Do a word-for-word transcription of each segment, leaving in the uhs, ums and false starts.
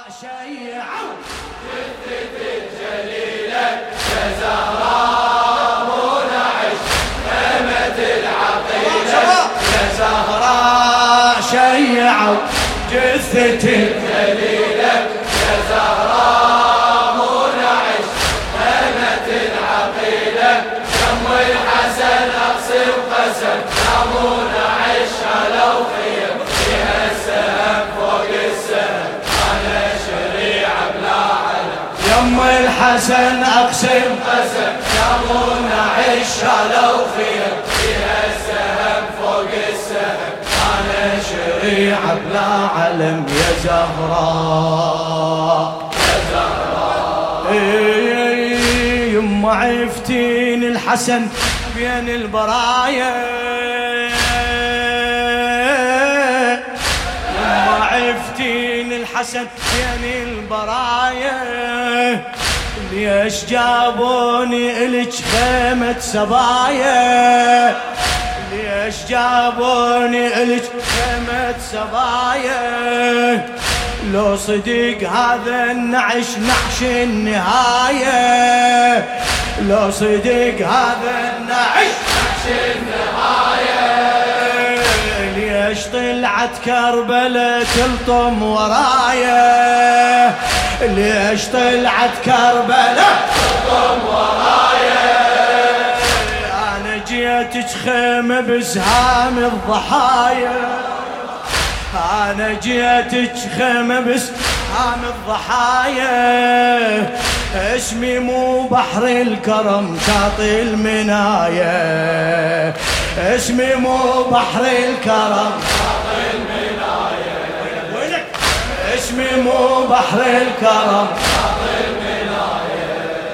شيعوا جثتي الجليلة يا زهراء منعش نعمة العقيلة يا زهراء شيعوا جثتي الجليلة يا زهراء منعش نعمة العقيلة دم الحسن أقسم قسم يا منعش لو خير فيها السهم فوق السهم أنا شريعة بلا علم يم الحسن أقسم قسم يا منعش لو خير فيها السهم فوق السهم أنا شريعة بلا علم يا زهراء يا زهراء يما عفتين الحسن بين البرايا يما عفتين الحسن بين البرايا ليش جابوني إلك خيمة سبايا ليش جابوني إلك خيمة سبايا لو صدق هذا النعش نعش النهاية لو صدق هذا النعش نعش النهاية ليش طلعت كربلة تلطم ورايا ليش طلعت كربلة تلطم ورايا أنا جيتك خيمة بسهام الضحايا أنا جيتك خيمة بسهام الضحايا اسمي مو بحر الكرم شاطئ المنايا اسمي مو بحر الكرم شاطئ المنايا وينك اسمي مو بحر الكرم شاطئ المنايا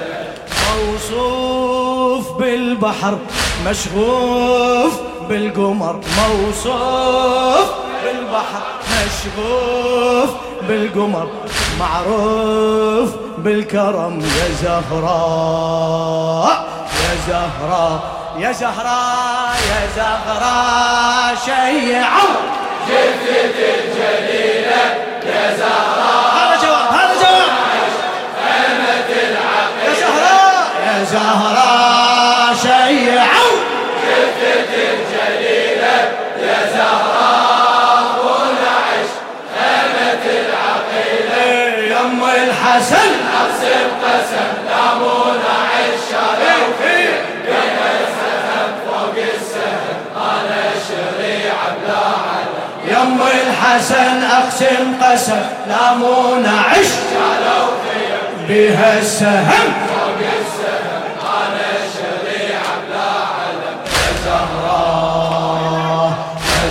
موصوف بالبحر مشغوف بالقمر موصوف بالبحر مشغوف بالقمر معروف بالكرم يا زهراء يا زهراء يا زهراء يا زهراء شيعوا جثتي الجليلة يا زهراء هذا جواب هذا جواب خيمة العقيلة يا زهراء يا زهراء شيعوا جثتي الجليلة يا زهراء منعش خيمة العقيلة يم الحسن أقسم قسم لا منعش لو خير بها السهم فوق السهم أنا شريعة بلا علم يم الحسن أقسم قسم لا منعش لو خير بها السهم فوق السهم أنا شريعة بلا علم يا زهراء يا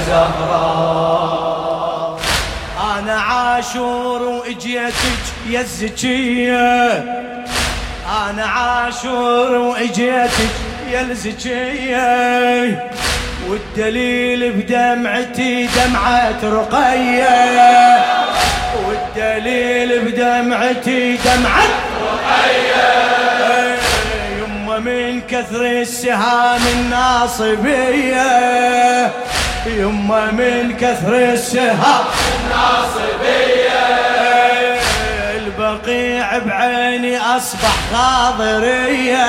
زهراء أنا عاشور وإجيتك يا الزكية أنا عاشور وإجيتك يا الزكية والدليل بدمعتي دمعة رقية والدليل بدمعتي دمعة رقية يما من كثر السهام الناصبية يما من كثر السهام الناصبية البقيع بعيني أصبح خاضرية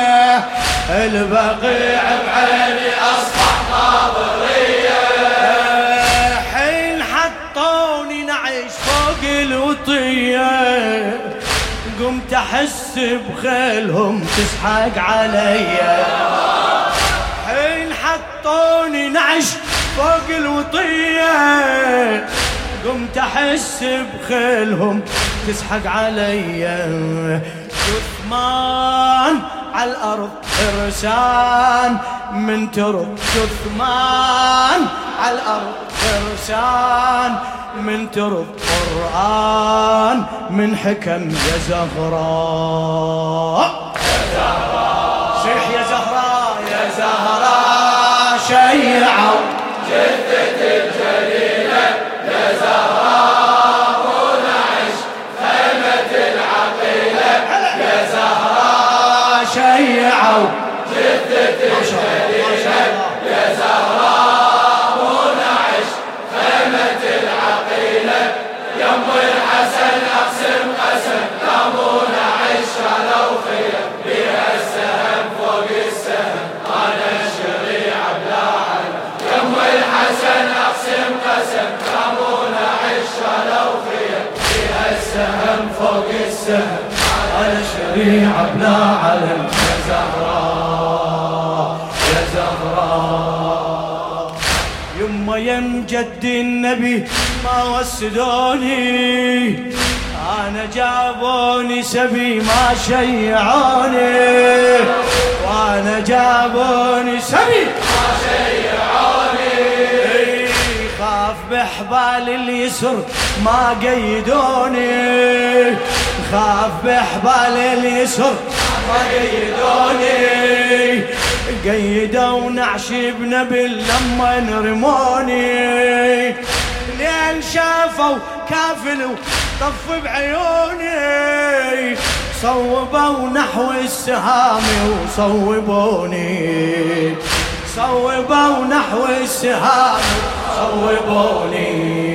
البقيع بعيني أصبح خاضرية حين حطوني نعيش فوق الوطية قمت أحس بخيلهم تسحق عليا حين حطوني نعيش فوق الوطية قمت أحس بخيلهم تسحق عليا جثمان على الأرض فرسان من ترب جثمان على الأرض فرسان من ترب قرآن من حكم يا زهراء يا زهراء صيح يا زهراء يا زهراء شيعوا جثتي الجليلة يا زهراء منعش خيمة العقيلة يا زهراء شيعوا جثتي الجليلة يا زهراء منعش خيمة العقيلة يم الحسن السهم فوق السهم على شريعة بلا علم يا زهراء يا زهراء. يما يم جد النبي ما وسدوني أنا جابوني سبي ما شيعوني وأنا جابوني سبي ما شيعوني. خاف بحبال اليسر ما قيدوني خاف بحبال اليسر ما قيدوني قيدوا نعش بنبل لما نرموني لين شافوا كافلوا طف بعيوني صوبوا نحو السهام وصوبوني صوبوا نحو السهام صوبوني.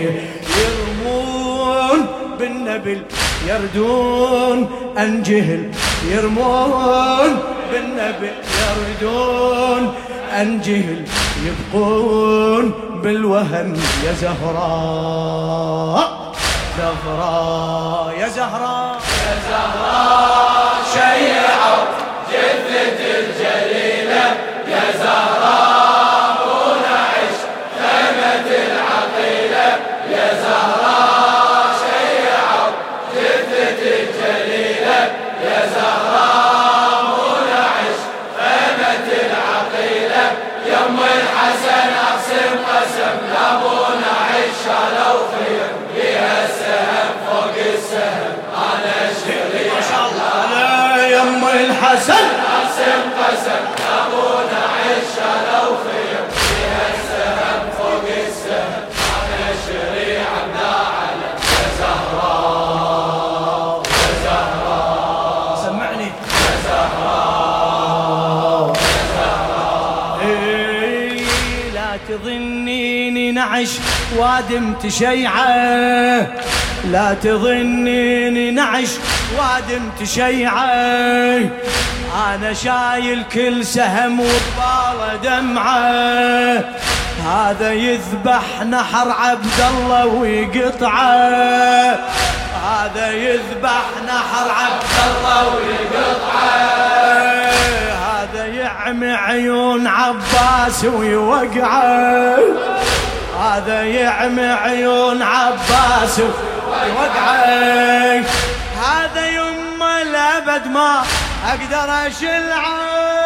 يرمون بالنبل يردون أنجهل يرمون بالنبل يردون أنجهل يبقون بالوهن يا زهراء زهراء يا زهراء يا زهراء. شيعوا جثة الجليلة يا زهراء ونعش خيمة العقيلة يا زهراء. شيعوا جثة الجليلة يا زهراء ونعش خيمة العقيلة. يم الحسن أقسم قسم لابونا عش شالوا خيم بها السهم فوق السهم على شريعة ما شاء الله. يم الحسن أقسم قسم لابونا عش شالوا خيم بها السهم فوق السهم على شريعة بلا علم يا زهراء يا زهراء. سمعني يا زهراء يا زهراء. إيه لا تظنيني نعش وادم تشيعه لا تظنيني نعش وادم تشيعه. أنا شايل كل سهم وباله دمعه هذا يذبح نحر عبد الله ويقطعه هذا يذبح نحر عبد الله ويقطعه هذا يعمي عيون عباس ويوقعه هذا يعمي عيون عباس ويوقعه. هذا يما الأبد ما أقدر أشلعه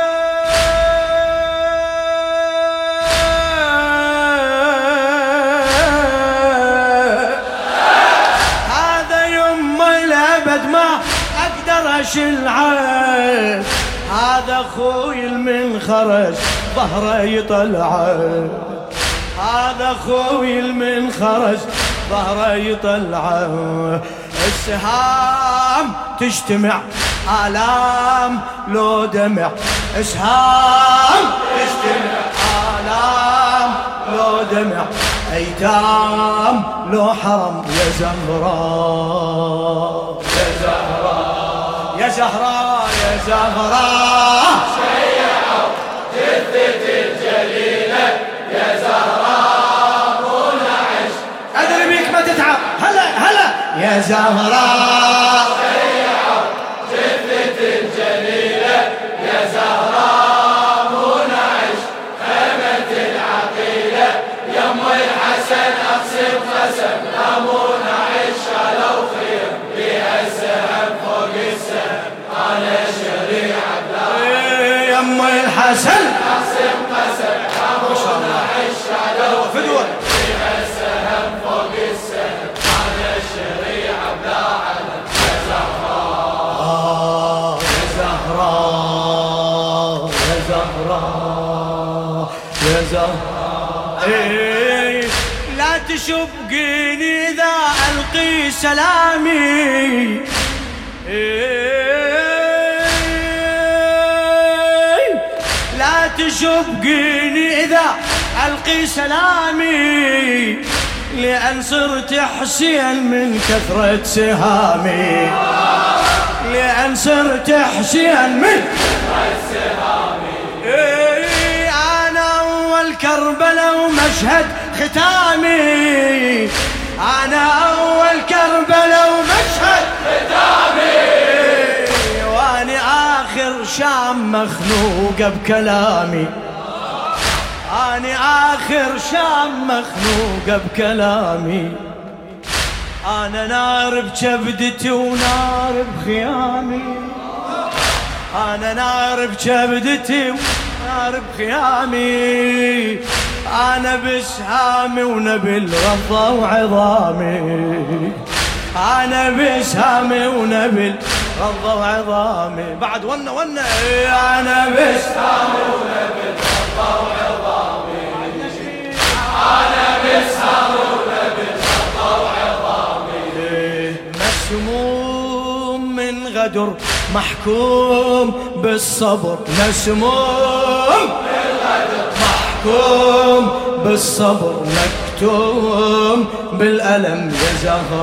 هذا يما الأبد ما أقدر أشلعه. هذا أخوي من خرج ظهره يطلعه هذا أخوي من خرج ظهره يطلعه. السهام تجتمع آلام لو دمع اسهام تجتمع آلام لو دمع أيتام لو حرم يا زهراء يا زهراء يا زهراء يا زهراء. شيعوا جثة الجليلة يا زهراء ونعش أدري بيك ما تتعب هلا هلا يا زهراء. شيعوا جثة الجليلة يا زهراء ونعش خيمة العقيلة. يم الحسن أقسم قسم لابونا عش شالوا خيم بها السهم فوق السهم على شريعة بلا. يم الحسن أقسم قسم لابونا عش شالوا خيم بها السهم فوق السهم على شريعة بلا علم يا زهراء يا زهراء يا زهراء يا زهراء. إيه لا تشبقيني إذا ألقي سلامي إيه لا تشبقيني إذا ألقي سلامي لأن صرت حسين من كثرة سهامي لأن صرت حسين من كثرة سهامي. إيه أنا أول كربلاء ومشهد ختامي أنا أول كربلاء ومشهد مخنوقة بكلامي، أنا آخر شام مخنوقة بكلامي، أنا نار بكبدتي ونار بخيامي، أنا نار بكبدتي ونار بخيامي، أنا بسهامي ونبل غضة وعظامي، أنا بسهامي ونبل غضة وعظامي، بعد ونا ونا أنا بسهامي ونبل غضة وعظامي، أنا بسهامي ونبل غضة وعظامي، مسموم من غدر محكوم بالصبر، مسموم بالغدر محكوم بالصبر، مكتوم بالألم يا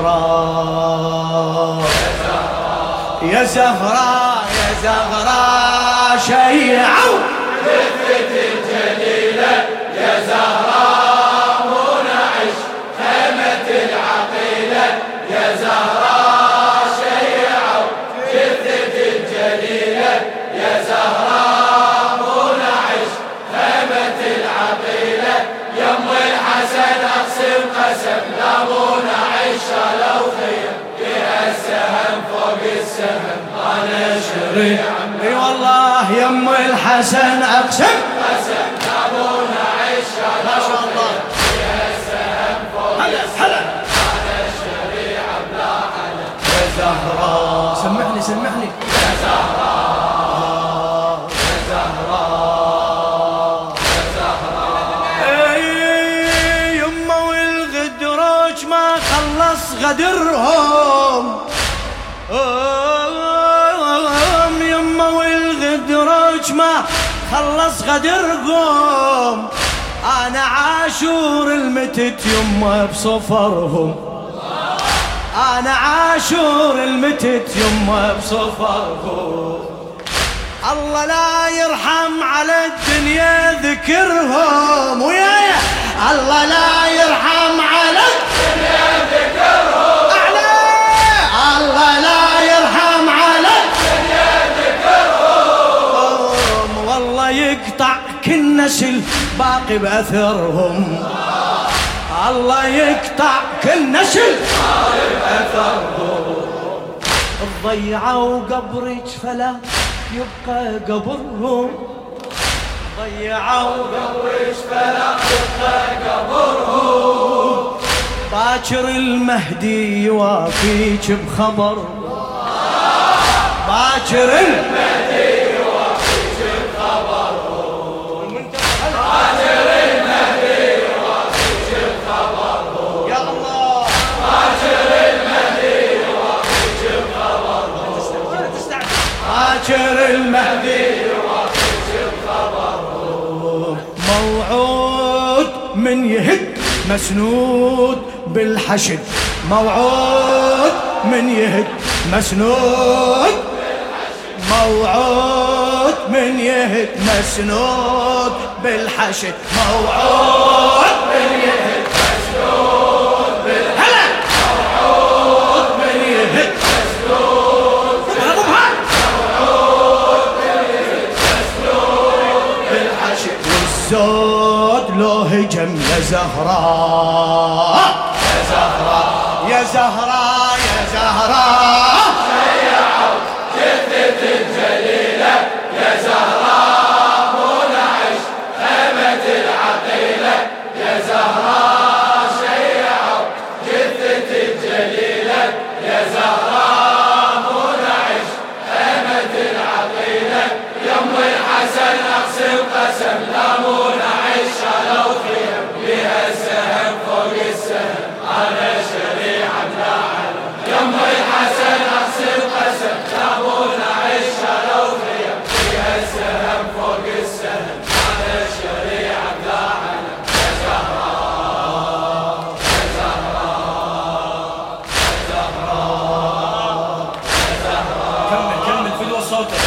زهراء يا زهراء يا زهراء، شيعوا جثتي الجليلة يا زهراء، منعش خيمة العقيلة يا زهراء، شيعوا جثتي الجليلة يا زهراء، منعش خيمة العقيلة، يم الحسن أقسم قسم لا منعش لو خيم بها السهم فوق السهم، أنا شريع اي والله يم الحسن أقسم قسم لا منعش ما شاء الله بها السهم فوق السهم، أنا شريع بلا علم يا زهراء، سمعني سمعني يا زهراء يا زهراء يا زهراء، اي يمه والغدروج ما خلص غدرهم، يمه والغدروج ما خلص غدرهم، انا عاشور المتت يمه بصفرهم، أنا عاشور المتت يمه بصفرهم، الله لا يرحم على الدنيا ذكرهم، ويايا الله لا يرحم على الدنيا ذكرهم، أعلى الله لا يرحم على الدنيا ذكرهم، والله يقطع كل نسل باقي بأثرهم، الله يقطع كل نسل باقي بأثرهم، ضيعوا قبرك فلا يبقى قبرهم، ضيعوا قبرك فلا يبقى قبرهم، باكر المهدي يوافيك بخبر، باكر المهدي يوافيك بخبرهم، باكر المهدي يوافيك بخبرهم، يا الله باكر المهدي يوافيك بخبرهم، باكر المهدي يوافيك بخبرهم، موعود من يهد مسنود بالحشد، موعود من يهد مسنود بالحشد، موعود من يهد مسنود بالحشد، موعود من يهد مسنود بالحشد، موعود من يهد مسنود بالحشد، موعود من يهد مسنود بالحشد، والزود لو هجم يا زهراء يا زهراء يا زهراء يا زهراء، شيعوا جثة الجليلة يا زهراء، منعش خيمة العقيلة يا زهراء، شيعوا جثة الجليلة يا زهراء، منعش خيمة العقيلة، يم الحسن أقسم قسم لا منعش لو خيم بها السهم فوق السهم، أنا شريع بلا علم، يم الحسن أقسم قسم لا منعش لو خيم بها السهم فوق السهم، أنا شريع بلا علم يا زهراء يا زهراء يا زهراء يا زهراء، كمل كمل فدوى صوتك